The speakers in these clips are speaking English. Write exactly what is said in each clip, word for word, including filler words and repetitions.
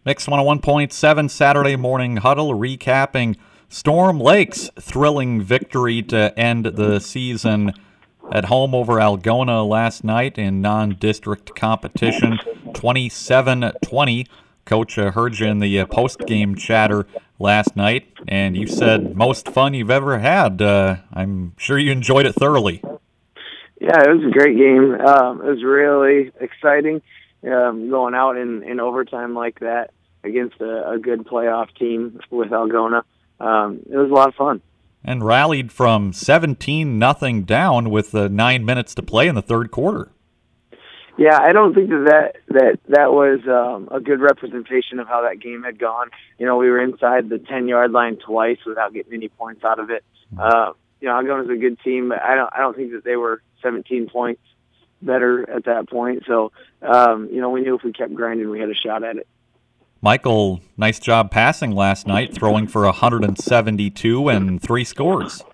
Mix one oh one point seven Saturday Morning Huddle recapping Storm Lake's thrilling victory to end the season at home over Algona last night in non-district competition, twenty-seven twenty. Coach, uh, heard you in the uh, post-game chatter last night, and you said most fun you've ever had. Uh, I'm sure you enjoyed it thoroughly. Yeah, it was a great game. Um, it was really exciting um, going out in, in overtime like that against a, a good playoff team with Algona. Um, it was a lot of fun. And rallied from seventeen nothing down with uh, nine minutes to play in the third quarter. Yeah, I don't think that that, that, that was um, a good representation of how that game had gone. You know, we were inside the ten-yard line twice without getting any points out of it. Uh, you know, Algona's a good team, but I don't I don't think that they were seventeen points better at that point. So, um, you know, we knew if we kept grinding, we had a shot at it. Michael, nice job passing last night, throwing for one hundred seventy-two and three scores.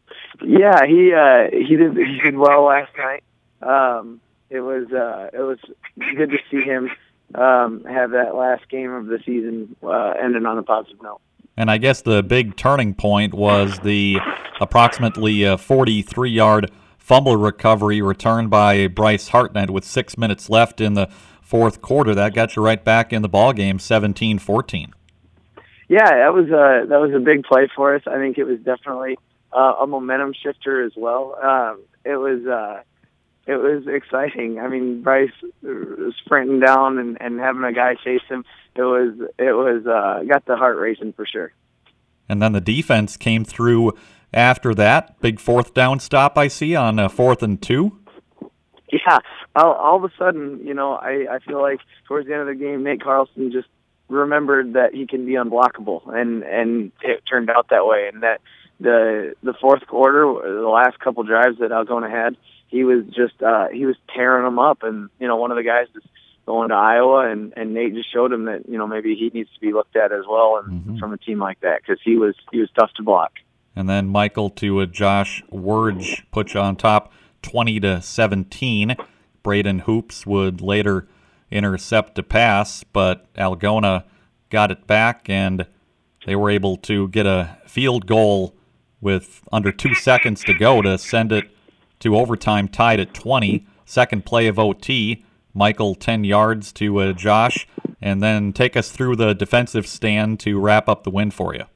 Yeah, he uh, he did he did well last night. Um, it was uh, it was good to see him um, have that last game of the season uh, ending on a positive note. And I guess the big turning point was the approximately uh, forty-three-yard fumble recovery returned by Bryce Hartnett with six minutes left in the fourth quarter. That got you right back in the ball game, seventeen fourteen. Yeah, that was a that was a big play for us. I think it was definitely uh, a momentum shifter as well. Um, it was uh, it was exciting. I mean, Bryce sprinting down and, and having a guy chase him. It was it was uh, got the heart racing for sure. And then the defense came through after that. Big fourth down stop I see on uh, fourth and two. Yeah, all, all of a sudden, you know, I, I feel like towards the end of the game, Nate Carlson just remembered that he can be unblockable, and, and it turned out that way. And that the the fourth quarter, the last couple drives that Algona had, he was just uh, he was tearing them up. And you know, one of the guys is going to Iowa, and, and Nate just showed him that you know maybe he needs to be looked at as well, and mm-hmm. from a team like that, because he was he was tough to block. And then Michael to a Josh Wurge put you on top, twenty to seventeen. Braden Hoops would later intercept a pass, but Algona got it back, and they were able to get a field goal with under two seconds to go to send it to overtime, tied at twenty. Second play of O T, Michael ten yards to uh, Josh, and then take us through the defensive stand to wrap up the win for you.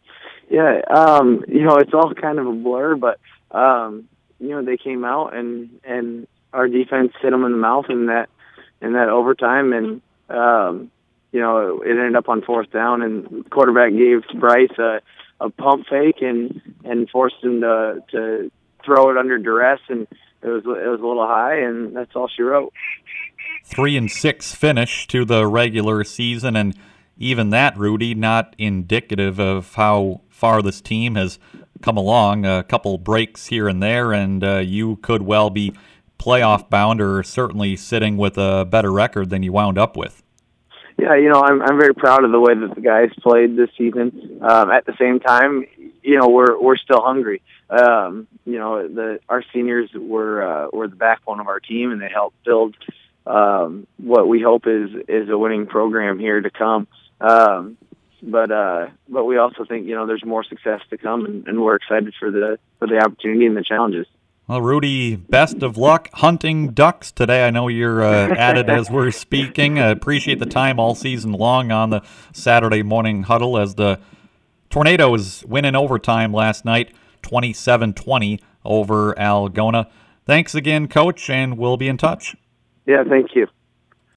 Yeah, um, you know, it's all kind of a blur, but um, you know, they came out and, and our defense hit them in the mouth in that in that overtime, and um, you know, it ended up on fourth down, and the quarterback gave Bryce a, a pump fake and and forced him to to throw it under duress, and it was it was a little high, and that's all she wrote. Three and six finish to the regular season, and even that, Rudy, not indicative of how far this team has come along. A couple breaks here and there, and uh, you could well be playoff bound, or certainly sitting with a better record than you wound up with. Yeah, you know, I'm I'm very proud of the way that the guys played this season. Um, at the same time, you know, we're we're still hungry. Um, you know, the our seniors were uh, were the backbone of our team, and they helped build um, what we hope is is a winning program here to come. Um, but uh, but we also think you know there's more success to come, and, and we're excited for the for the opportunity and the challenges. Well, Rudy, best of luck hunting ducks today. I know you're uh, at it as we're speaking. I appreciate the time all season long on the Saturday Morning Huddle as the Tornadoes win in overtime last night, twenty-seven twenty over Algona. Thanks again, Coach, and we'll be in touch. Yeah, thank you.